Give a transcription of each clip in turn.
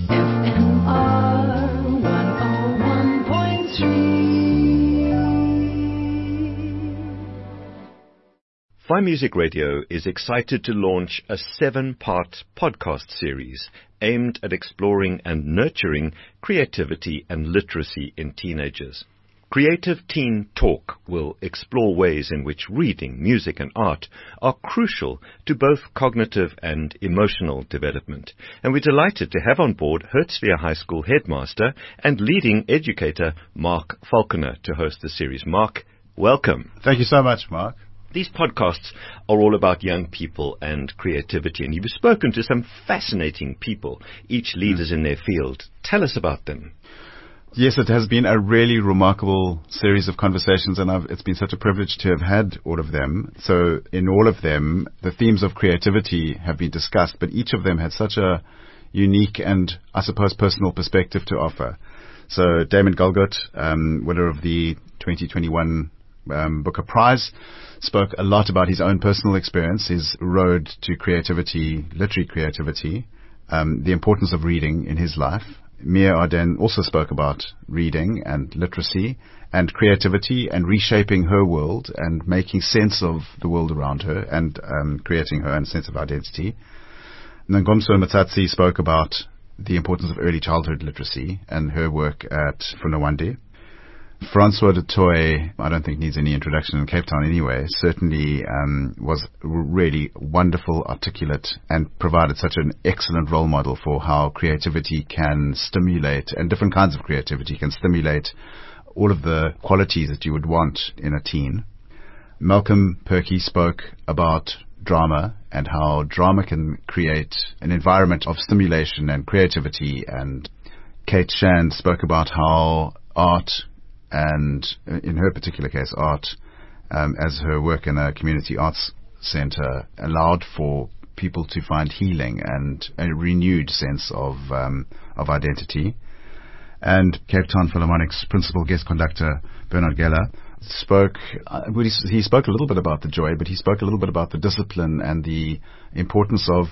FMR 101.3. Fine Music Radio is excited to launch a 7-part podcast series aimed at exploring and nurturing creativity and literacy in teenagers. Creative Teen Talk will explore ways in which reading, music and art are crucial to both cognitive and emotional development. And we're delighted to have on board Herzliya High School headmaster and leading educator Mark Falconer to host the series. Mark, welcome. Thank you so much, Mark. These podcasts are all about young people and creativity, and you've spoken to some fascinating people, each leaders in their field. Tell us about them. Yes, it has been a really remarkable series of conversations, and it's been such a privilege to have had all of them. So in all of them, the themes of creativity have been discussed, but each of them had such a unique and, I suppose, personal perspective to offer. So Damon Galgut, winner of the 2021 Booker Prize, spoke a lot about his own personal experience, his road to creativity, literary creativity, the importance of reading in his life. Mia Arden also spoke about reading and literacy and creativity and reshaping her world and making sense of the world around her and creating her own sense of identity. And then Ngomso Matsatsi spoke about the importance of early childhood literacy and her work at Funawande. Francois du Toit, I don't think needs any introduction in Cape Town anyway, certainly was really wonderful, articulate, and provided such an excellent role model for how creativity can stimulate, and different kinds of creativity can stimulate all of the qualities that you would want in a teen. Malcolm Perkey spoke about drama and how drama can create an environment of stimulation and creativity, and Kate Shand spoke about how art, and in her particular case, art, as her work in a community arts center, allowed for people to find healing and a renewed sense of identity. And Cape Town Philharmonic's principal guest conductor, Bernard Geller, spoke, he spoke a little bit about the joy, but he spoke a little bit about the discipline and the importance of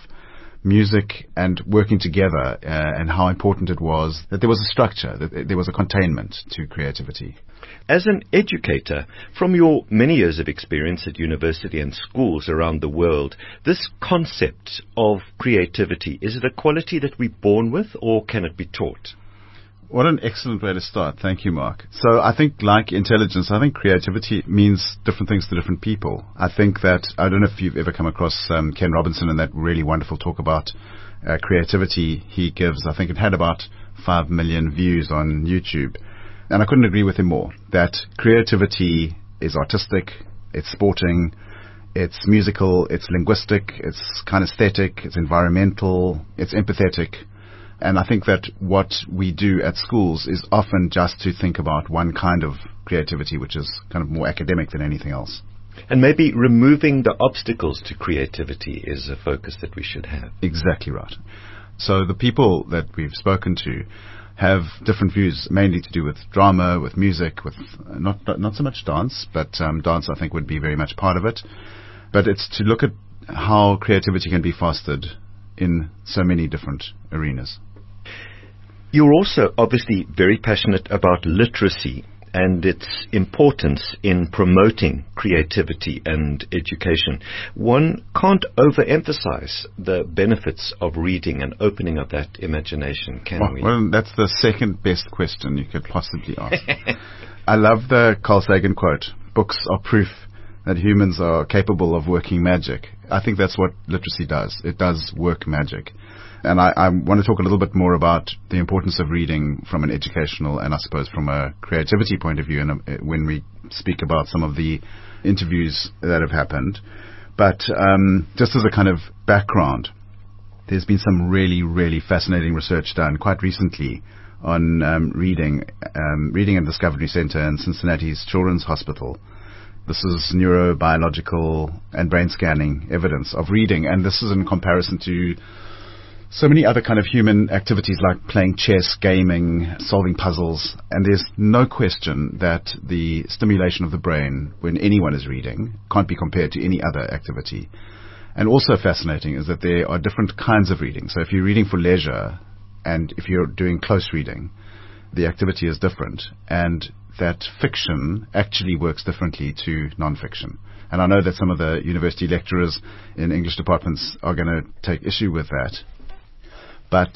music and working together, and how important it was that there was a structure, that there was a containment to creativity. As an educator, from your many years of experience at university and schools around the world, this concept of creativity, is it a quality that we're born with, or can it be taught? What an excellent way to start. Thank you, Mark. So I think, like intelligence, I think creativity means different things to different people. I think that, I don't know if you've ever come across Ken Robinson and that really wonderful talk about creativity he gives. I think it had about 5 million views on YouTube. And I couldn't agree with him more, that creativity is artistic, it's sporting, it's musical, it's linguistic, it's kinesthetic, it's environmental, it's empathetic. And I think that what we do at schools is often just to think about one kind of creativity, which is kind of more academic than anything else. And maybe removing the obstacles to creativity is a focus that we should have. Exactly right. So the people that we've spoken to have different views, mainly to do with drama, with music, with not so much dance, but dance I think would be very much part of it. But it's to look at how creativity can be fostered in so many different arenas. You're also obviously very passionate about literacy and its importance in promoting creativity and education. One can't overemphasize the benefits of reading and opening up that imagination, can we? Well, that's the second best question you could possibly ask. I love the Carl Sagan quote, "Books are proof that humans are capable of working magic." I think that's what literacy does. It does work magic. And I want to talk a little bit more about the importance of reading from an educational and I suppose from a creativity point of view when we speak about some of the interviews that have happened. But just as a kind of background, there's been some really, really fascinating research done quite recently on reading at Discovery Center in Cincinnati's Children's Hospital. This is neurobiological and brain scanning evidence of reading, and this is in comparison to so many other kind of human activities like playing chess, gaming, solving puzzles, and there's no question that the stimulation of the brain when anyone is reading can't be compared to any other activity. And also fascinating is that there are different kinds of reading. So if you're reading for leisure, and if you're doing close reading, the activity is different, and that fiction actually works differently to non-fiction. And I know that some of the university lecturers in English departments are going to take issue with that, but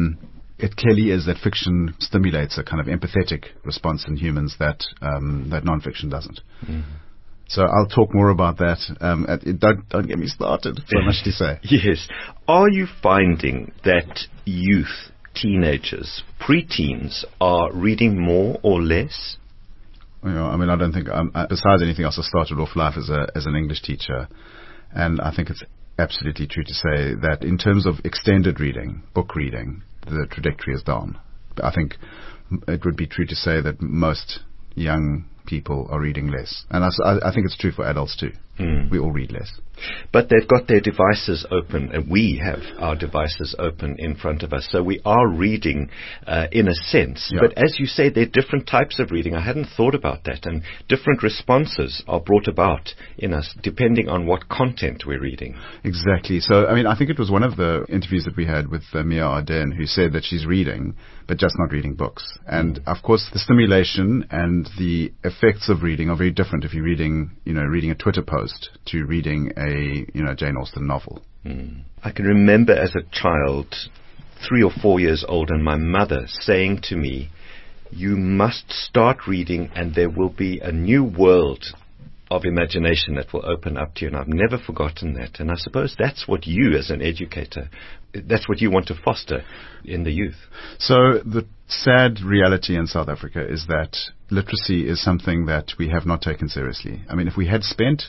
it clearly is that fiction stimulates a kind of empathetic response in humans that non-fiction doesn't. Mm-hmm. So I'll talk more about that. Don't get me started. So much to say. Yes. Are you finding that youth, teenagers, preteens are reading more or less? I don't think, besides anything else, I started off life as an English teacher, and I think it's absolutely true to say that in terms of extended reading, book reading, the trajectory is down. I think it would be true to say that most young people are reading less. And I think it's true for adults too. We all read less. But they've got their devices open, and we have our devices open in front of us. So we are reading in a sense. Yeah. But as you say, there are different types of reading. I hadn't thought about that. And different responses are brought about in us depending on what content we're reading. Exactly. So, I think it was one of the interviews that we had with Mia Arden, who said that she's reading, but just not reading books. And, of course, the stimulation and the effects of reading are very different if you're reading a Twitter post to reading a Jane Austen novel. I can remember as a child, 3 or 4 years old, and my mother saying to me, "You must start reading and there will be a new world of imagination that will open up to you." And I've never forgotten that. And I suppose that's what you, as an educator, that's what you want to foster in the youth. So the sad reality in South Africa is that literacy is something that we have not taken seriously. If we had spent,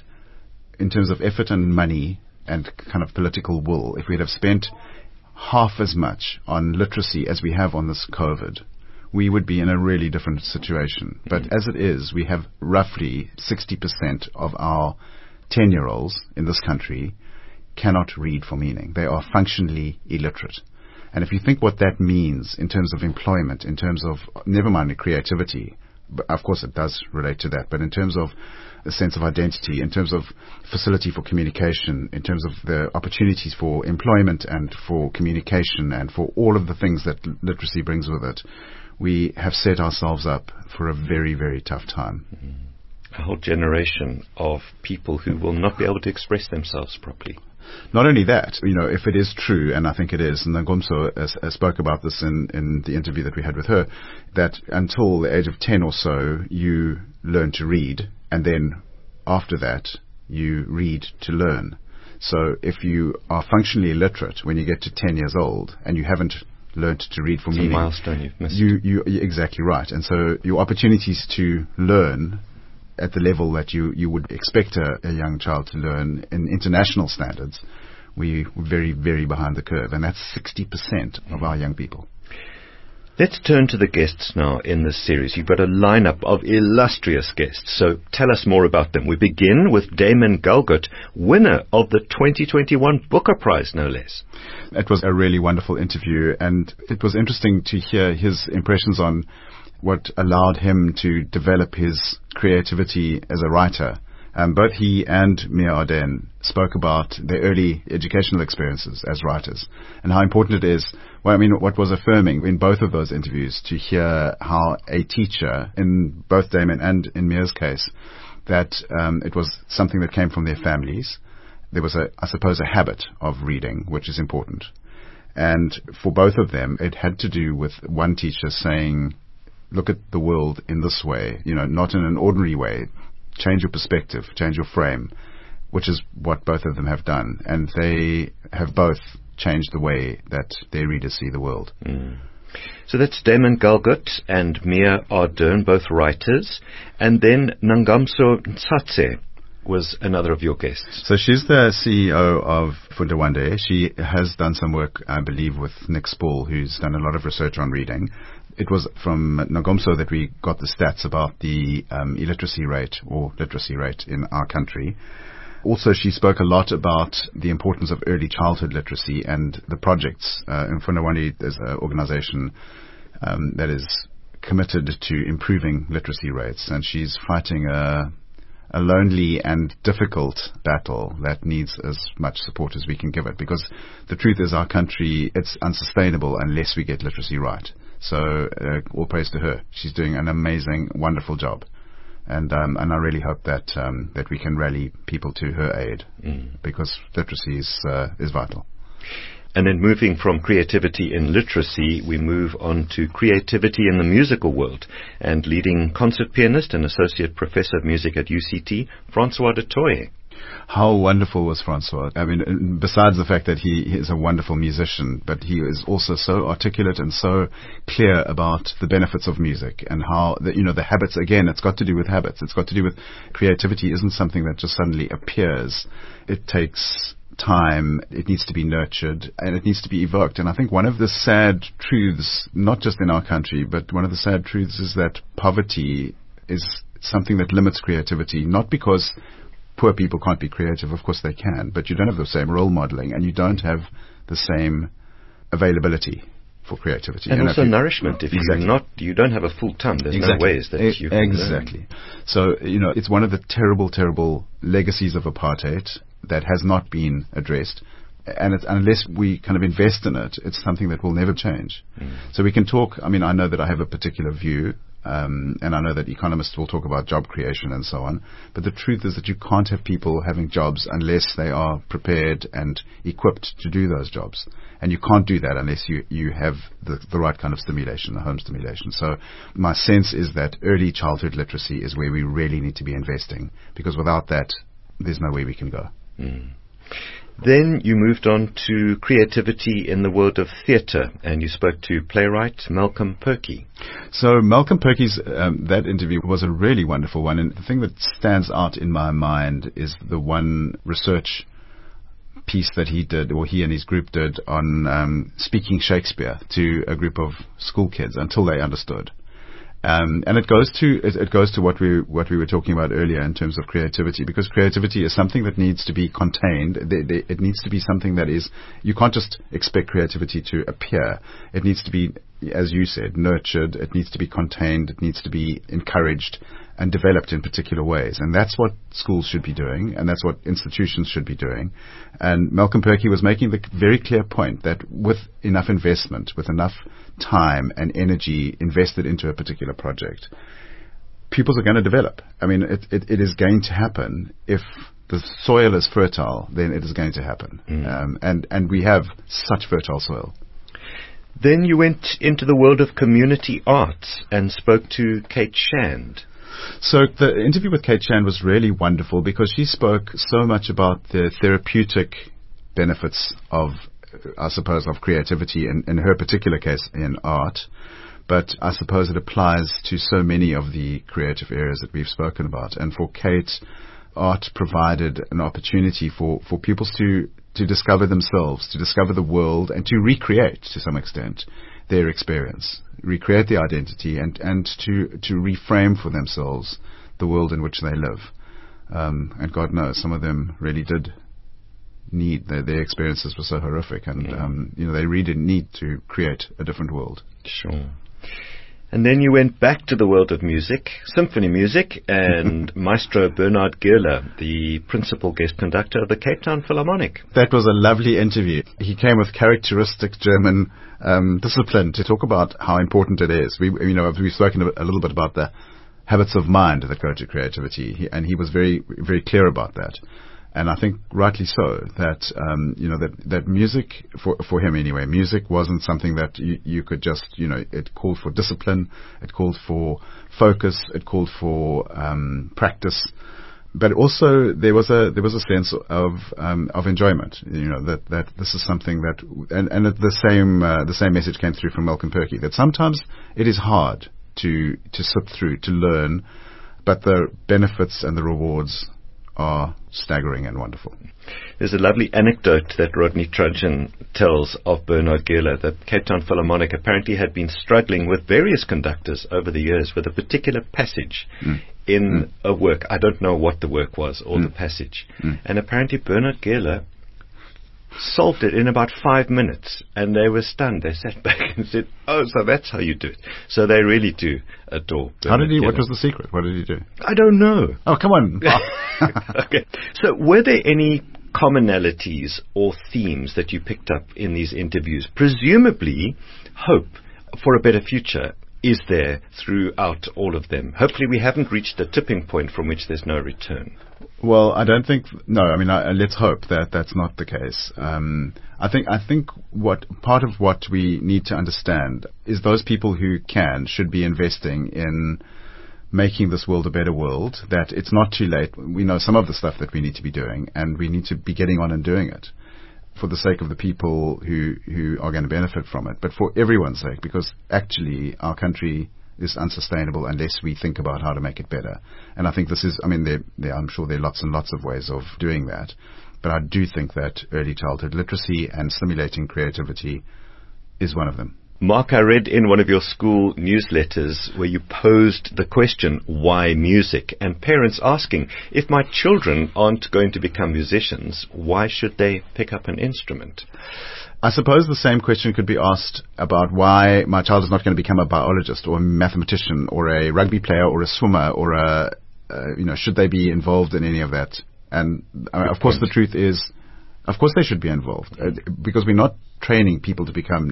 in terms of effort and money and kind of political will, if we'd have spent half as much on literacy as we have on this COVID, we would be in a really different situation. But as it is, we have roughly 60% of our 10-year-olds in this country cannot read for meaning. They are functionally illiterate. And if you think what that means in terms of employment, in terms of, never mind the creativity, but of course it does relate to that, but in terms of a sense of identity, in terms of facility for communication, in terms of the opportunities for employment and for communication and for all of the things that literacy brings with it, we have set ourselves up for a very, very tough time. A whole generation of people who will not be able to express themselves properly. Not only that, if it is true, and I think it is, and Nangomso spoke about this in the interview that we had with her, that until the age of 10 or so, you learn to read, and then after that, you read to learn. So if you are functionally illiterate when you get to 10 years old, and you haven't learned to read for meaning, it's a milestone you've missed. You're exactly right. And so your opportunities to learn at the level that you would expect a young child to learn in international standards, we're very, very behind the curve. And that's 60% of our young people. Let's turn to the guests now in this series. You've got a lineup of illustrious guests, so tell us more about them. We begin with Damon Galgut, winner of the 2021 Booker Prize, no less. It was a really wonderful interview, and it was interesting to hear his impressions on what allowed him to develop his creativity as a writer. Both he and Mia Arden spoke about their early educational experiences as writers and how important it is. What was affirming in both of those interviews to hear how a teacher, in both Damon and in Mia's case, that it was something that came from their families. There was, I suppose, a habit of reading, which is important. And for both of them, it had to do with one teacher saying, look at the world in this way, not in an ordinary way. Change your perspective, change your frame, which is what both of them have done. And they have both changed the way that their readers see the world. So that's Damon Galgut and Mia Arden, both writers. And then Nangomso Ntsatse was another of your guests. So she's the CEO of Fundawande. She has done some work, I believe, with Nick Spall, who's done a lot of research on reading. It was from Nangomso that we got the stats about the illiteracy rate or literacy rate in our country. Also, she spoke a lot about the importance of early childhood literacy and the projects. In Fundawande, there's an organization that is committed to improving literacy rates, and she's fighting a a lonely and difficult battle that needs as much support as we can give it, because the truth is our country, it's unsustainable unless we get literacy right. So all praise to her. She's doing an amazing, wonderful job. And I really hope that that we can rally people to her aid, because literacy is vital. And then moving from creativity in literacy, we move on to creativity in the musical world. And leading concert pianist and associate professor of music at UCT, Francois du Toit. How wonderful was Francois? I mean, besides the fact that he is a wonderful musician, but he is also so articulate and so clear about the benefits of music and how, the habits, again, it's got to do with habits. It's got to do with creativity isn't something that just suddenly appears. It takes time, it needs to be nurtured, and it needs to be evoked. And I think one of the sad truths, not just in our country, but one of the sad truths is that poverty is something that limits creativity, not because poor people can't be creative, of course they can, but you don't have the same role modeling and you don't have the same availability for creativity. And also nourishment. If you don't have a full tongue, there's no ways that you can Exactly. So, it's one of the terrible, terrible legacies of apartheid that has not been addressed. And unless we kind of invest in it, it's something that will never change. So we can talk, I know that I have a particular view, and I know that economists will talk about job creation and so on, but the truth is that you can't have people having jobs unless they are prepared and equipped to do those jobs. And you can't do that unless you have the right kind of stimulation, the home stimulation. So my sense is that early childhood literacy is where we really need to be investing, because without that, there's no way we can go. Then you moved on to creativity in the world of theatre, and you spoke to playwright Malcolm Perkey. So Malcolm Perkey's, that interview was a really wonderful one, and the thing that stands out in my mind is the one research piece that he did, or he and his group did, on speaking Shakespeare to a group of school kids until they understood. And it goes to what we were talking about earlier in terms of creativity, because creativity is something that needs to be contained. It needs to be something that is, you can't just expect creativity to appear. It needs to be, as you said, nurtured. It needs to be contained. It needs to be encouraged and developed in particular ways. And that's what schools should be doing, and that's what institutions should be doing. And Malcolm Perkey was making the very clear point that with enough investment, with enough time and energy invested into a particular project, pupils are going to develop. It is going to happen. If the soil is fertile, then it is going to happen. And we have such fertile soil. Then you went into the world of community arts and spoke to Kate Shand. So the interview with Kate Shand was really wonderful, because she spoke so much about the therapeutic benefits of, I suppose, of creativity, in her particular case in art. But I suppose it applies to so many of the creative areas that we've spoken about. And for Kate, art provided an opportunity for pupils to discover themselves, to discover the world, and to recreate, to some extent, their experience, recreate the identity, and to reframe for themselves the world in which they live. And God knows, some of them really did need, their experiences were so horrific, and they really need to create a different world. Sure. And then you went back to the world of music, symphony music, and Maestro Bernhard Goerler, the principal guest conductor of the Cape Town Philharmonic. That was a lovely interview. He came with characteristic German discipline to talk about how important it is. We've spoken a little bit about the habits of mind that go to creativity, and he was very, very clear about that. And I think rightly so, that that music, for him anyway, music wasn't something that you could just, it called for discipline, it called for focus, it called for practice, but also there was a sense of enjoyment. That this is something that, and the same message came through from Malcolm Perkey, that sometimes it is hard to sit through, to learn, but the benefits and the rewards are staggering and wonderful. There's a lovely anecdote that Rodney Trudgeon tells of Bernhard Goerler, that Cape Town Philharmonic apparently had been struggling with various conductors over the years with a particular passage in a work. I don't know what the work was or the passage. And apparently Bernhard Goerler solved it in about 5 minutes, and they were stunned. They sat back and said, "Oh, so that's how you do it." So they really do adore Bernard How did he? Keller. What was the secret? What did he do? I don't know. Oh, come on. Okay. So were there any commonalities or themes that you picked up in these interviews? Presumably, hope for a better future is there throughout all of them. Hopefully we haven't reached a tipping point from which there's no return. Well, I don't think. No, I mean, let's hope that that's not the case. I think what part of what we need to understand is those people who should be investing in making this world a better world. That it's not too late. We know some of the stuff that we need to be doing, and we need to be getting on and doing it for the sake of the people who are going to benefit from it, but for everyone's sake, because actually our country is unsustainable unless we think about how to make it better. And I think this is, I mean, I'm sure there are lots and lots of ways of doing that, but I do think that early childhood literacy and stimulating creativity is one of them. Mark, I read in one of your school newsletters where you posed the question, why music? And parents asking, if my children aren't going to become musicians, why should they pick up an instrument? I suppose the same question could be asked about why my child is not going to become a biologist or a mathematician or a rugby player or a swimmer or should they be involved in any of that? And of course the truth is, of course they should be involved because we're not training people to become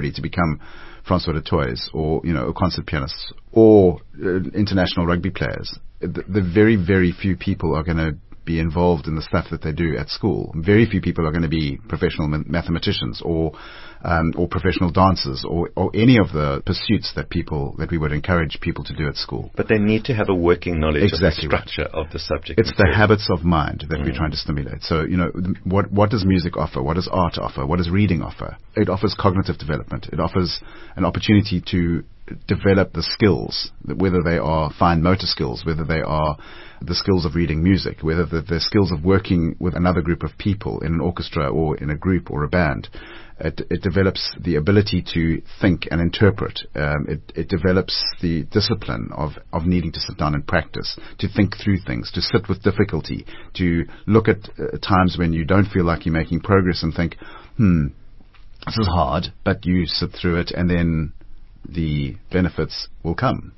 Francois du Toits or concert pianists or international rugby players. The very, very few people are going to be involved in the stuff that they do at school. Very few people are going to be professional mathematicians or professional dancers or any of the pursuits that we would encourage people to do at school. But they need to have a working knowledge of the structure right. of the subject. It's the habits of mind that we're trying to stimulate. So, what does music offer? What does art offer? What does reading offer? It offers cognitive development. It offers an opportunity to develop the skills, whether they are fine motor skills, whether they are the skills of reading music, whether the skills of working with another group of people in an orchestra or in a group or a band. It develops the ability to think and interpret. It develops the discipline of needing to sit down and practice, to think through things, to sit with difficulty, to look at times when you don't feel like you're making progress and think, this is hard, but you sit through it and then the benefits will come.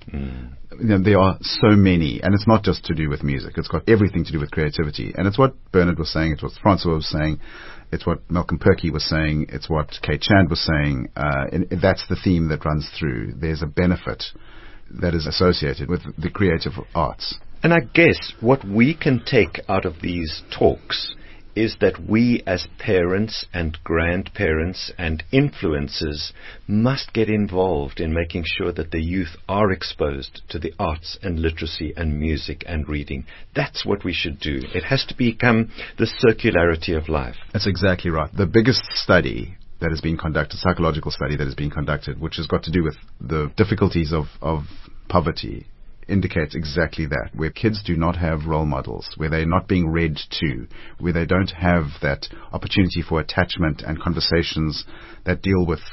There are so many, and it's not just to do with music. It's got everything to do with creativity. And it's what Bernard was saying, it's what Francois was saying, it's what Malcolm Perkey was saying, it's what Kate Chand was saying. And that's the theme that runs through. There's a benefit that is associated with the creative arts. And I guess what we can take out of these talks is that we as parents and grandparents and influencers must get involved in making sure that the youth are exposed to the arts and literacy and music and reading. That's what we should do. It has to become the circularity of life. That's exactly right. The biggest study that has been conducted, psychological study that has been conducted, which has got to do with the difficulties of poverty, indicates exactly that, where kids do not have role models, where they're not being read to, where they don't have that opportunity for attachment and conversations that deal with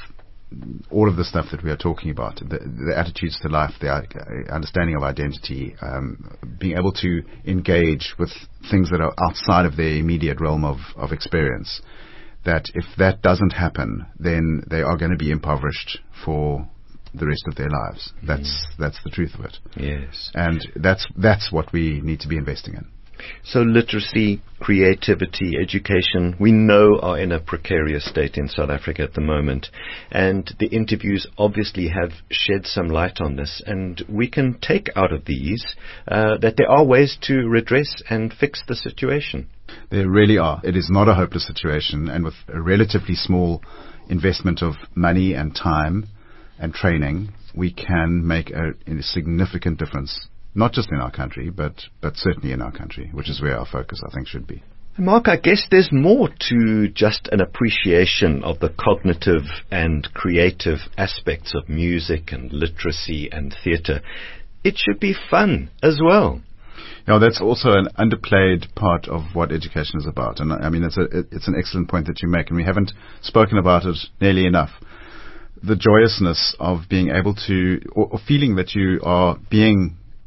all of the stuff that we are talking about, the attitudes to life, the understanding of identity, being able to engage with things that are outside of their immediate realm of experience, that if that doesn't happen, then they are going to be impoverished for the rest of their lives. That's the truth of it. Yes. And that's what we need to be investing in. So literacy, creativity, education, we know are in a precarious state in South Africa at the moment. And the interviews obviously have shed some light on this. And we can take out of these that there are ways to redress and fix the situation. There really are. It is not a hopeless situation. And with a relatively small investment of money and time and training, we can make a significant difference, not just in our country, but certainly in our country, which is where our focus, I think, should be. Mark, I guess there's more to just an appreciation of the cognitive and creative aspects of music and literacy and theatre. It should be fun as well. That's also an underplayed part of what education is about. And I mean, it's an excellent point that you make, and we haven't spoken about it nearly enough. The joyousness of being able to, or feeling that you are being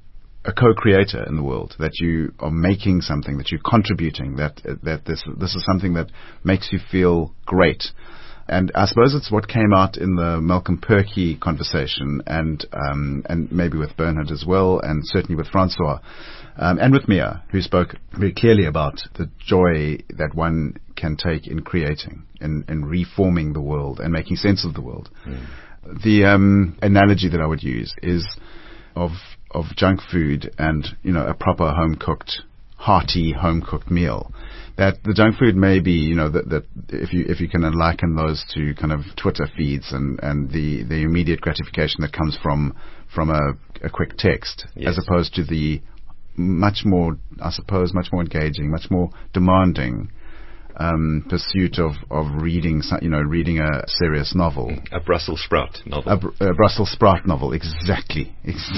a co-creator in the world, that you are making something, that you're contributing, that this is something that makes you feel great. And I suppose it's what came out in the Malcolm Perkey conversation, and maybe with Bernard as well, and certainly with Francois, and with Mia, who spoke very clearly about the joy that one can take in creating, in reforming the world and making sense of the world. The analogy that I would use is of junk food and, a proper home-cooked, hearty home-cooked meal. That the junk food may be, that if you can liken those to kind of Twitter feeds and the immediate gratification that comes from a quick text, yes, as opposed to the much more engaging, much more demanding pursuit of reading, reading a serious novel. A Brussels sprout novel. A Brussels sprout novel, exactly.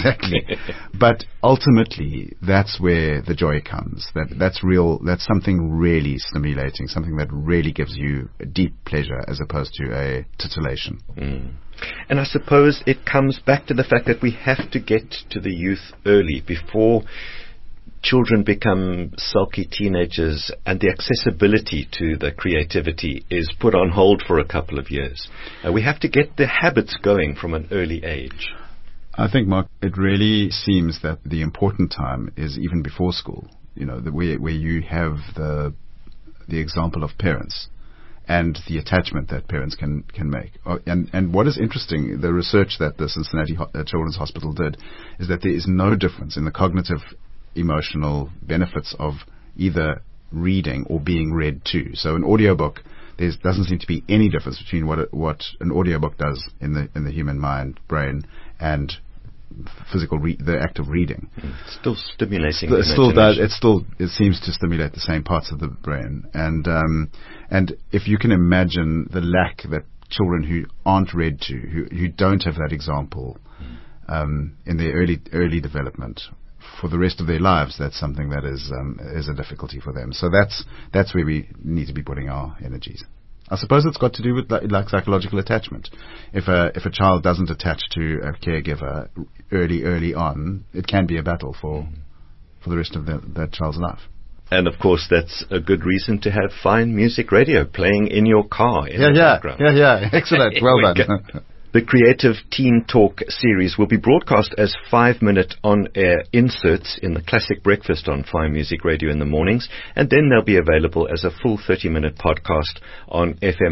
But ultimately, that's where the joy comes. That's real. That's something really stimulating, something that really gives you a deep pleasure as opposed to a titillation. And I suppose it comes back to the fact that we have to get to the youth early, before children become sulky teenagers and the accessibility to the creativity is put on hold for a couple of years. We have to get the habits going from an early age. I think, Mark, it really seems that the important time is even before school, where you have the example of parents and the attachment that parents can make. And what is interesting, the research that the Cincinnati Children's Hospital did, is that there is no difference in the cognitive emotional benefits of either reading or being read to. So an audiobook, there doesn't seem to be any difference between what an audiobook does in the human mind, brain, and the act of reading. It's still stimulating. It still does. It seems to stimulate the same parts of the brain. And if you can imagine the lack that children who aren't read to, who don't have that example in their early development, for the rest of their lives, that's something that is a difficulty for them. So that's where we need to be putting our energies. I suppose it's got to do with like psychological attachment. If a child doesn't attach to a caregiver early on, it can be a battle for the rest of that child's life. And of course, that's a good reason to have fine music radio playing in your car in the background. Yeah. Excellent. Well done. The Creative Teen Talk series will be broadcast as 5-minute on-air inserts in the Classic Breakfast on Fine Music Radio in the mornings, and then they'll be available as a full 30-minute podcast on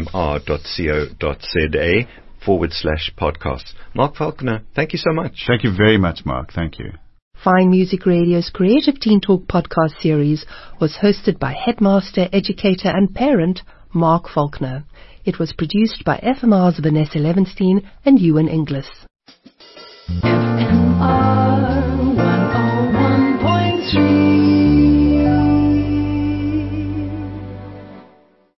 fmr.co.za/podcasts. Mark Falconer, thank you so much. Thank you very much, Mark. Thank you. Fine Music Radio's Creative Teen Talk podcast series was hosted by headmaster, educator and parent Mark Falconer. It was produced by FMR's Vanessa Levenstein and Ewan Inglis. FMR